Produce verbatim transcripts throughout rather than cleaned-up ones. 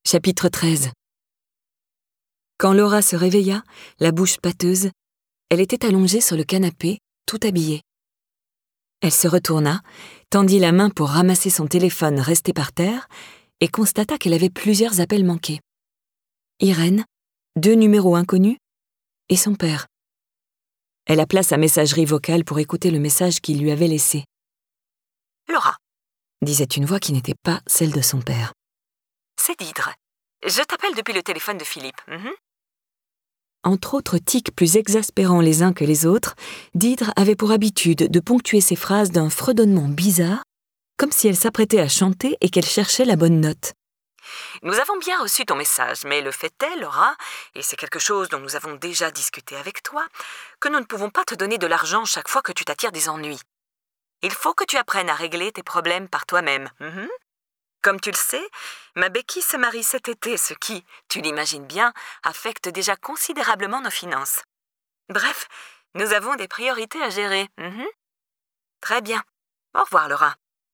Chapitre treize. Quand Laura se réveilla, la bouche pâteuse, elle était allongée sur le canapé, tout habillée. Elle se retourna, tendit la main pour ramasser son téléphone resté par terre et constata qu'elle avait plusieurs appels manqués. Irène, deux numéros inconnus et son père. Elle appela sa messagerie vocale pour écouter le message qu'il lui avait laissé. « Laura, » disait une voix qui n'était pas celle de son père. C'est Didre. Je t'appelle depuis le téléphone de Philippe. Mm-hmm. Entre autres tics plus exaspérants les uns que les autres, Didre avait pour habitude de ponctuer ses phrases d'un fredonnement bizarre, comme si elle s'apprêtait à chanter et qu'elle cherchait la bonne note. Nous avons bien reçu ton message, mais le fait est, Laura, et c'est quelque chose dont nous avons déjà discuté avec toi, que nous ne pouvons pas te donner de l'argent chaque fois que tu t'attires des ennuis. Il faut que tu apprennes à régler tes problèmes par toi-même. Mm-hmm. Comme tu le sais, ma Becky se marie cet été, ce qui, tu l'imagines bien, affecte déjà considérablement nos finances. Bref, nous avons des priorités à gérer. Mm-hmm. Très bien. Au revoir, Laura.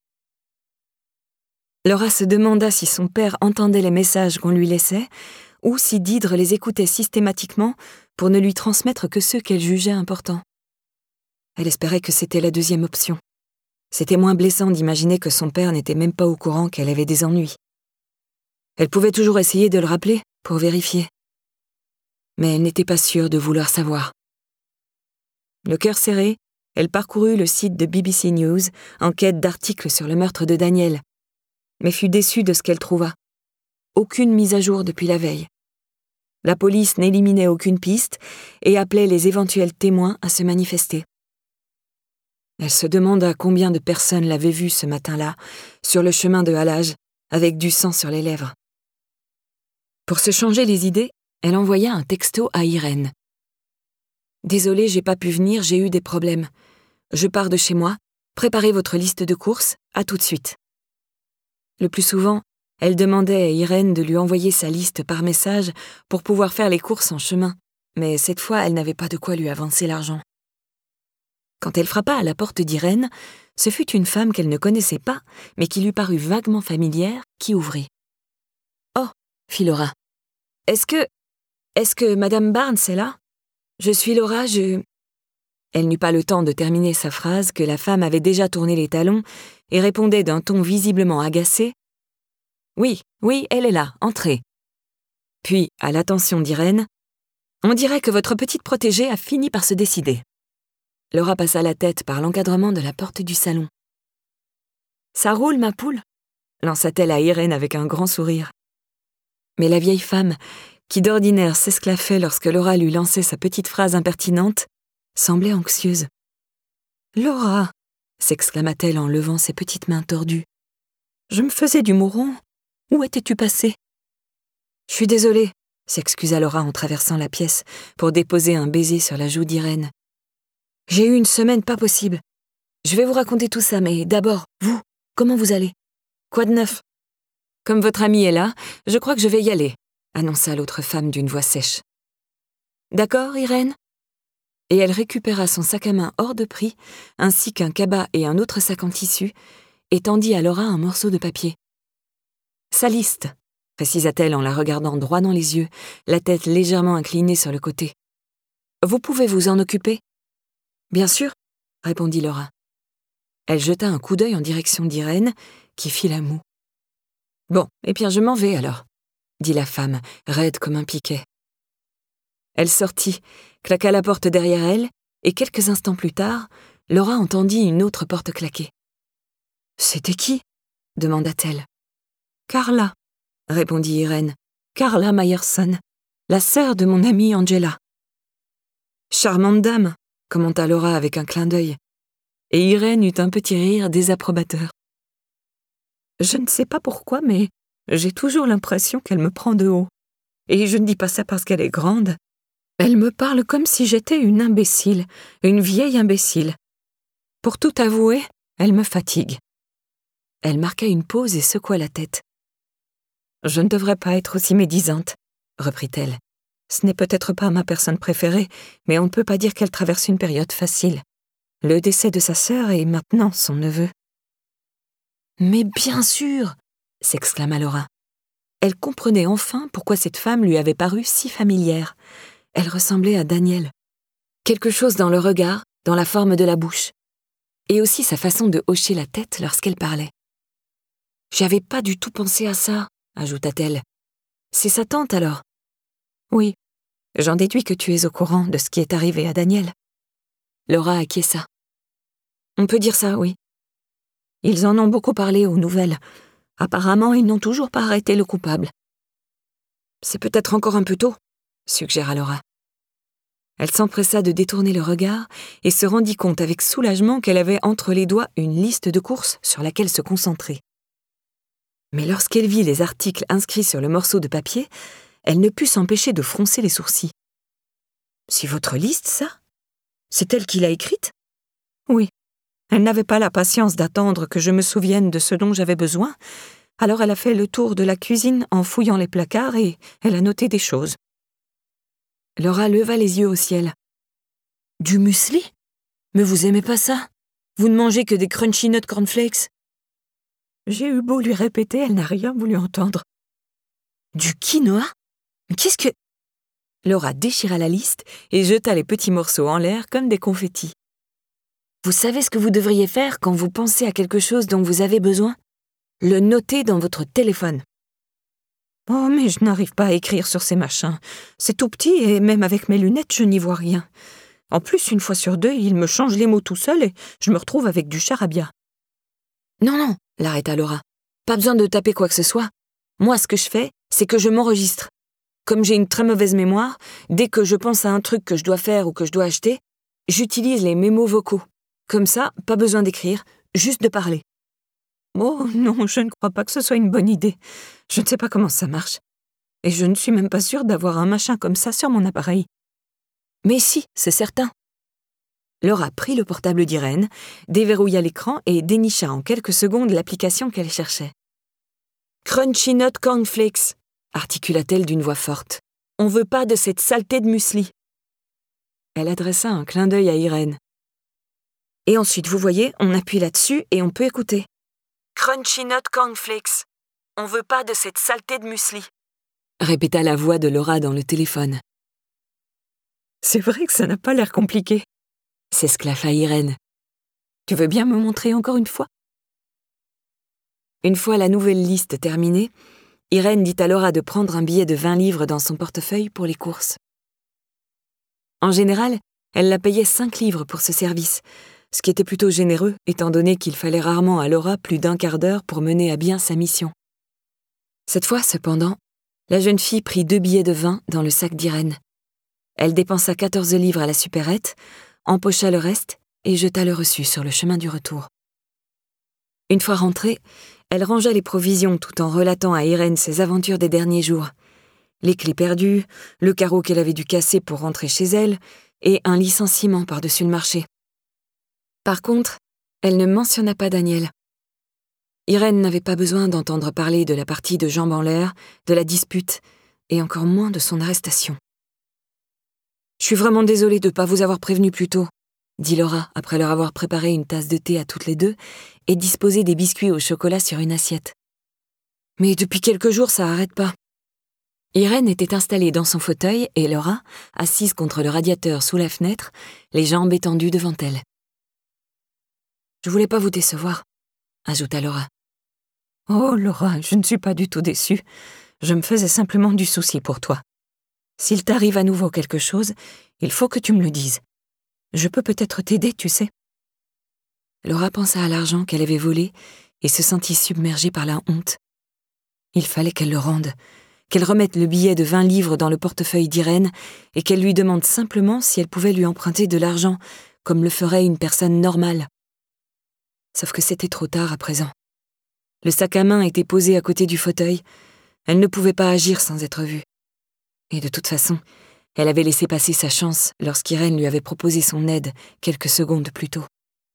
Laura se demanda si son père entendait les messages qu'on lui laissait ou si Didre les écoutait systématiquement pour ne lui transmettre que ceux qu'elle jugeait importants. Elle espérait que c'était la deuxième option. C'était moins blessant d'imaginer que son père n'était même pas au courant qu'elle avait des ennuis. Elle pouvait toujours essayer de le rappeler pour vérifier. Mais elle n'était pas sûre de vouloir savoir. Le cœur serré, elle parcourut le site de B B C News en quête d'articles sur le meurtre de Daniel, mais fut déçue de ce qu'elle trouva. Aucune mise à jour depuis la veille. La police n'éliminait aucune piste et appelait les éventuels témoins à se manifester. Elle se demanda combien de personnes l'avaient vue ce matin-là, sur le chemin de halage, avec du sang sur les lèvres. Pour se changer les idées, elle envoya un texto à Irène. « Désolée, j'ai pas pu venir, j'ai eu des problèmes. Je pars de chez moi, préparez votre liste de courses, à tout de suite. » Le plus souvent, elle demandait à Irène de lui envoyer sa liste par message pour pouvoir faire les courses en chemin, mais cette fois, elle n'avait pas de quoi lui avancer l'argent. Quand elle frappa à la porte d'Irène, ce fut une femme qu'elle ne connaissait pas, mais qui lui parut vaguement familière, qui ouvrit. « Oh, fit Laura. Est-ce que... Est-ce que Madame Barnes est là? Je suis Laura, je... » Elle n'eut pas le temps de terminer sa phrase que la femme avait déjà tourné les talons et répondait d'un ton visiblement agacé. « Oui, oui, elle est là, entrez. » Puis, à l'attention d'Irène, « On dirait que votre petite protégée a fini par se décider. » Laura passa la tête par l'encadrement de la porte du salon. « Ça roule, ma poule ?» lança-t-elle à Irène avec un grand sourire. Mais la vieille femme, qui d'ordinaire s'esclaffait lorsque Laura lui lançait sa petite phrase impertinente, semblait anxieuse. « Laura !» s'exclama-t-elle en levant ses petites mains tordues. « Je me faisais du mouron. Où étais-tu passée ?»« Je suis désolée », s'excusa Laura en traversant la pièce pour déposer un baiser sur la joue d'Irène. « J'ai eu une semaine pas possible. Je vais vous raconter tout ça, mais d'abord, vous, comment vous allez? Quoi de neuf? » « Comme votre amie est là, je crois que je vais y aller, » annonça l'autre femme d'une voix sèche. « D'accord, Irène ?» Et elle récupéra son sac à main hors de prix, ainsi qu'un cabas et un autre sac en tissu, et tendit à Laura un morceau de papier. « Sa liste, » précisa-t-elle en la regardant droit dans les yeux, la tête légèrement inclinée sur le côté. « Vous pouvez vous en occuper? »« Bien sûr, » répondit Laura. Elle jeta un coup d'œil en direction d'Irène, qui fit la moue. « Bon, eh bien je m'en vais alors, » dit la femme, raide comme un piquet. Elle sortit, claqua la porte derrière elle, et quelques instants plus tard, Laura entendit une autre porte claquer. « C'était qui ?» demanda-t-elle. « Carla, » répondit Irène. « Carla Meyerson, la sœur de mon amie Angela. »« Charmante dame, » commenta Laura avec un clin d'œil, et Irène eut un petit rire désapprobateur. « Je ne sais pas pourquoi, mais j'ai toujours l'impression qu'elle me prend de haut. Et je ne dis pas ça parce qu'elle est grande. Elle me parle comme si j'étais une imbécile, une vieille imbécile. Pour tout avouer, elle me fatigue. » Elle marqua une pause et secoua la tête. « Je ne devrais pas être aussi médisante, » reprit-elle. « Ce n'est peut-être pas ma personne préférée, mais on ne peut pas dire qu'elle traverse une période facile. Le décès de sa sœur et maintenant son neveu. »« Mais bien sûr !» s'exclama Laura. « elle comprenait enfin pourquoi cette femme lui avait paru si familière. Elle ressemblait à Daniel. Quelque chose dans le regard, dans la forme de la bouche, et aussi sa façon de hocher la tête lorsqu'elle parlait. « J'avais pas du tout pensé à ça, » ajouta-t-elle. « C'est sa tante alors ?»« Oui, j'en déduis que tu es au courant de ce qui est arrivé à Daniel. » Laura acquiesça. « On peut dire ça, oui. Ils en ont beaucoup parlé aux nouvelles. Apparemment, ils n'ont toujours pas arrêté le coupable. »« C'est peut-être encore un peu tôt, » suggéra Laura. Elle s'empressa de détourner le regard et se rendit compte avec soulagement qu'elle avait entre les doigts une liste de courses sur laquelle se concentrer. Mais lorsqu'elle vit les articles inscrits sur le morceau de papier, elle ne put s'empêcher de froncer les sourcils. « C'est votre liste, ça ? C'est elle qui l'a écrite ? » ?»« Oui. Elle n'avait pas la patience d'attendre que je me souvienne de ce dont j'avais besoin, alors elle a fait le tour de la cuisine en fouillant les placards et elle a noté des choses. » Laura leva les yeux au ciel. « Du muesli ? Mais vous aimez pas ça ? Vous ne mangez que des crunchy nut cornflakes ?» J'ai eu beau lui répéter, elle n'a rien voulu entendre. « Du quinoa ? Mais qu'est-ce que... » Laura déchira la liste et jeta les petits morceaux en l'air comme des confettis. « Vous savez ce que vous devriez faire quand vous pensez à quelque chose dont vous avez besoin ? Le noter dans votre téléphone. » « Oh, mais je n'arrive pas à écrire sur ces machins. C'est tout petit et même avec mes lunettes, je n'y vois rien. En plus, une fois sur deux, il me change les mots tout seul et je me retrouve avec du charabia. »« Non, non, » l'arrêta Laura. « Pas besoin de taper quoi que ce soit. Moi, ce que je fais, c'est que je m'enregistre. Comme j'ai une très mauvaise mémoire, dès que je pense à un truc que je dois faire ou que je dois acheter, j'utilise les mémos vocaux. Comme ça, pas besoin d'écrire, juste de parler. » « Oh non, je ne crois pas que ce soit une bonne idée. Je ne sais pas comment ça marche. Et je ne suis même pas sûre d'avoir un machin comme ça sur mon appareil. »« Mais si, c'est certain. » Laura prit le portable d'Irène, déverrouilla l'écran et dénicha en quelques secondes l'application qu'elle cherchait. « Crunchy Nut Cornflakes » articula-t-elle d'une voix forte. « On veut pas de cette saleté de muesli. » Elle adressa un clin d'œil à Irène. « Et ensuite, vous voyez, on appuie là-dessus et on peut écouter. »« Crunchy Nut Cornflakes. On veut pas de cette saleté de muesli. » répéta la voix de Laura dans le téléphone. « C'est vrai que ça n'a pas l'air compliqué, » s'esclaffa Irène. « Tu veux bien me montrer encore une fois ?» Une fois la nouvelle liste terminée, Irène dit à Laura de prendre un billet de vingt livres dans son portefeuille pour les courses. En général, elle la payait cinq livres pour ce service, ce qui était plutôt généreux étant donné qu'il fallait rarement à Laura plus d'un quart d'heure pour mener à bien sa mission. Cette fois, cependant, la jeune fille prit deux billets de vin dans le sac d'Irène. Elle dépensa quatorze livres à la supérette, empocha le reste et jeta le reçu sur le chemin du retour. Une fois rentrée, elle rangea les provisions tout en relatant à Irène ses aventures des derniers jours. Les clés perdues, le carreau qu'elle avait dû casser pour rentrer chez elle et un licenciement par-dessus le marché. Par contre, elle ne mentionna pas Daniel. Irène n'avait pas besoin d'entendre parler de la partie de jambes en l'air, de la dispute, et encore moins de son arrestation. « Je suis vraiment désolée de ne pas vous avoir prévenu plus tôt, » dit Laura après leur avoir préparé une tasse de thé à toutes les deux et disposé des biscuits au chocolat sur une assiette. « Mais depuis quelques jours, ça n'arrête pas. » Irène était installée dans son fauteuil et Laura, assise contre le radiateur sous la fenêtre, les jambes étendues devant elle. « Je voulais pas vous décevoir, » ajouta Laura. « Oh, Laura, je ne suis pas du tout déçue. Je me faisais simplement du souci pour toi. S'il t'arrive à nouveau quelque chose, il faut que tu me le dises. Je peux peut-être t'aider, tu sais. » Laura pensa à l'argent qu'elle avait volé et se sentit submergée par la honte. Il fallait qu'elle le rende, qu'elle remette le billet de vingt livres dans le portefeuille d'Irène et qu'elle lui demande simplement si elle pouvait lui emprunter de l'argent, comme le ferait une personne normale. Sauf que c'était trop tard à présent. Le sac à main était posé à côté du fauteuil. Elle ne pouvait pas agir sans être vue. Et de toute façon, elle avait laissé passer sa chance lorsqu'Irène lui avait proposé son aide quelques secondes plus tôt.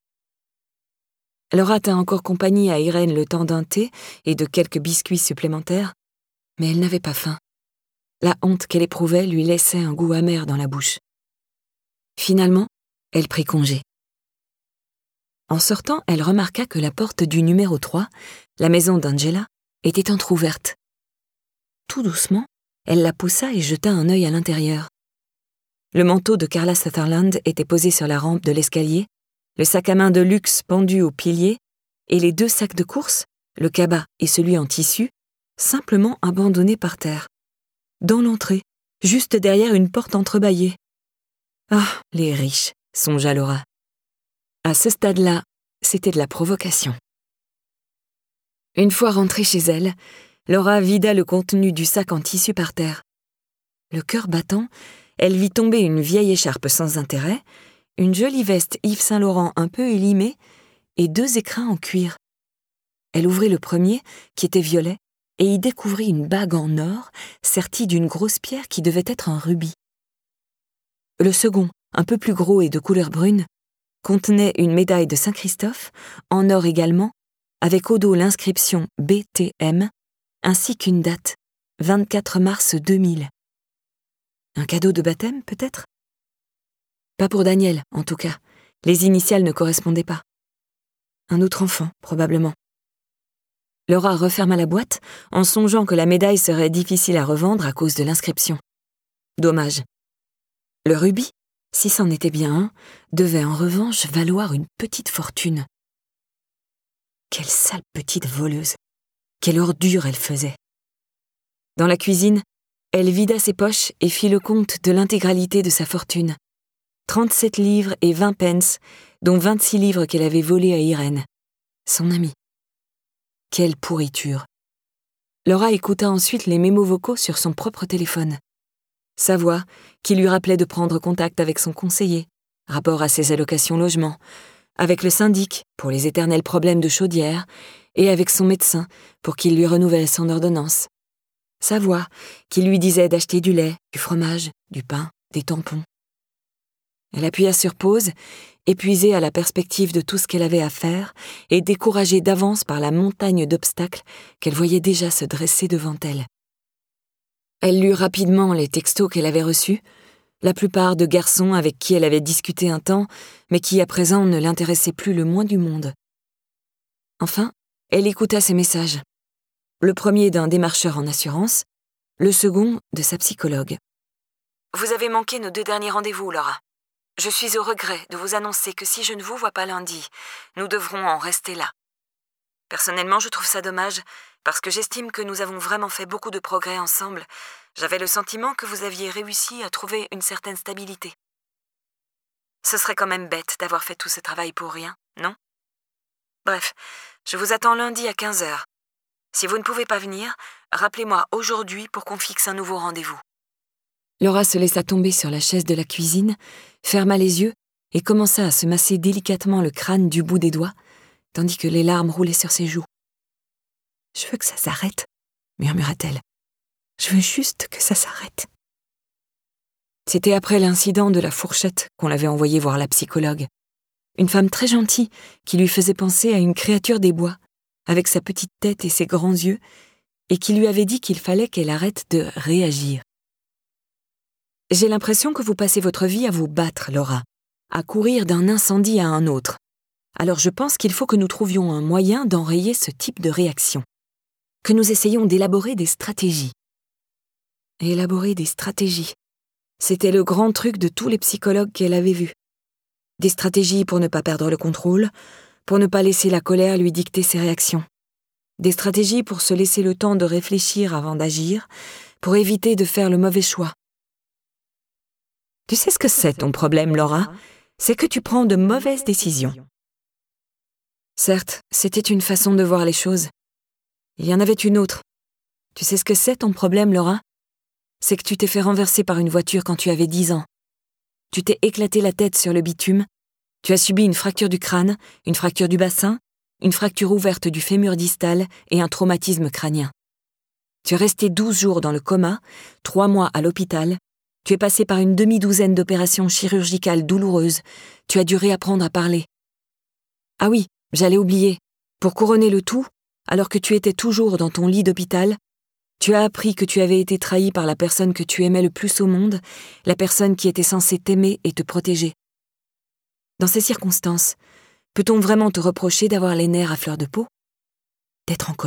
Laura tint encore compagnie à Irène le temps d'un thé et de quelques biscuits supplémentaires, mais elle n'avait pas faim. La honte qu'elle éprouvait lui laissait un goût amer dans la bouche. Finalement, elle prit congé. En sortant, elle remarqua que la porte du numéro trois, la maison d'Angela, était entr'ouverte. tout doucement, elle la poussa et jeta un œil à l'intérieur. Le manteau de Carla Sutherland était posé sur la rampe de l'escalier, le sac à main de luxe pendu au pilier, et les deux sacs de course, le cabas et celui en tissu, simplement abandonnés par terre. Dans l'entrée, juste derrière une porte entrebâillée. Ah, les riches, songea Laura. À ce stade-là, c'était de la provocation. Une fois rentrée chez elle, Laura vida le contenu du sac en tissu par terre. Le cœur battant, elle vit tomber une vieille écharpe sans intérêt, une jolie veste Yves Saint Laurent un peu élimée et deux écrins en cuir. Elle ouvrit le premier, qui était violet, et y découvrit une bague en or sertie d'une grosse pierre qui devait être un rubis. Le second, un peu plus gros et de couleur brune, contenait une médaille de Saint-Christophe, en or également, avec au dos l'inscription B T M, ainsi qu'une date, vingt-quatre mars deux mille. Un cadeau de baptême, peut-être ? Pas pour Daniel, en tout cas. Les initiales ne correspondaient pas. Un autre enfant, probablement. Laura referma la boîte en songeant que la médaille serait difficile à revendre à cause de l'inscription. Dommage. Le rubis, si c'en était bien un, devait en revanche valoir une petite fortune. Quelle sale petite voleuse. Quelle ordure elle faisait. Dans la cuisine, elle vida ses poches et fit le compte de l'intégralité de sa fortune. trente-sept livres et vingt pence, dont vingt-six livres qu'elle avait volés à Irène, son amie. Quelle pourriture. Laura écouta ensuite les mémos vocaux sur son propre téléphone. Sa voix, qui lui rappelait de prendre contact avec son conseiller, rapport à ses allocations logement, avec le syndic pour les éternels problèmes de chaudière, et avec son médecin pour qu'il lui renouvelle son ordonnance. Sa voix, qui lui disait d'acheter du lait, du fromage, du pain, des tampons. Elle appuya sur pause, épuisée à la perspective de tout ce qu'elle avait à faire et découragée d'avance par la montagne d'obstacles qu'elle voyait déjà se dresser devant elle. Elle lut rapidement les textos qu'elle avait reçus, la plupart de garçons avec qui elle avait discuté un temps, mais qui à présent ne l'intéressaient plus le moins du monde. Enfin, elle écouta ses messages. Le premier d'un démarcheur en assurance, le second de sa psychologue. « Vous avez manqué nos deux derniers rendez-vous, Laura. Je suis au regret de vous annoncer que si je ne vous vois pas lundi, nous devrons en rester là. Personnellement, je trouve ça dommage, parce que j'estime que nous avons vraiment fait beaucoup de progrès ensemble. J'avais le sentiment que vous aviez réussi à trouver une certaine stabilité. Ce serait quand même bête d'avoir fait tout ce travail pour rien, non ? Bref, je vous attends lundi à quinze heures. Si vous ne pouvez pas venir, rappelez-moi aujourd'hui pour qu'on fixe un nouveau rendez-vous. » Laura se laissa tomber sur la chaise de la cuisine, ferma les yeux et commença à se masser délicatement le crâne du bout des doigts, tandis que les larmes roulaient sur ses joues. « Je veux que ça s'arrête, » murmura-t-elle. « Je veux juste que ça s'arrête. » C'était après l'incident de la fourchette qu'on l'avait envoyée voir la psychologue. Une femme très gentille qui lui faisait penser à une créature des bois, avec sa petite tête et ses grands yeux, et qui lui avait dit qu'il fallait qu'elle arrête de réagir. « J'ai l'impression que vous passez votre vie à vous battre, Laura, à courir d'un incendie à un autre. Alors je pense qu'il faut que nous trouvions un moyen d'enrayer ce type de réaction. Que nous essayions d'élaborer des stratégies. » Élaborer des stratégies. C'était le grand truc de tous les psychologues qu'elle avait vus. Des stratégies pour ne pas perdre le contrôle, pour ne pas laisser la colère lui dicter ses réactions. Des stratégies pour se laisser le temps de réfléchir avant d'agir, pour éviter de faire le mauvais choix. Tu sais ce que c'est ton problème, Laura ? C'est que tu prends de mauvaises décisions. Certes, c'était une façon de voir les choses. Il y en avait une autre. Tu sais ce que c'est ton problème, Laura ? C'est que tu t'es fait renverser par une voiture quand tu avais dix ans. Tu t'es éclaté la tête sur le bitume, tu as subi une fracture du crâne, une fracture du bassin, une fracture ouverte du fémur distal et un traumatisme crânien. Tu es resté douze jours dans le coma, trois mois à l'hôpital, tu es passé par une demi-douzaine d'opérations chirurgicales douloureuses, tu as dû réapprendre à parler. Ah oui, j'allais oublier, pour couronner le tout, alors que tu étais toujours dans ton lit d'hôpital, tu as appris que tu avais été trahi par la personne que tu aimais le plus au monde, la personne qui était censée t'aimer et te protéger. Dans ces circonstances, peut-on vraiment te reprocher d'avoir les nerfs à fleur de peau ? D'être en colère ?